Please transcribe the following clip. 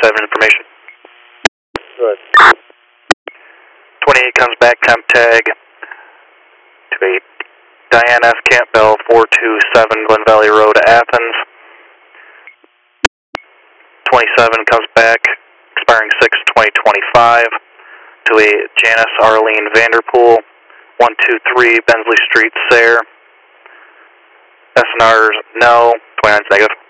27 information. Good. 28 comes back, temp tag to a Diane F. Campbell, 427 Glen Valley Road, Athens. 27 comes back, expiring 6/20/25, to a Janice Arlene Vanderpool, 123 Bensley Street, Sayre. SNR's no, 29's negative.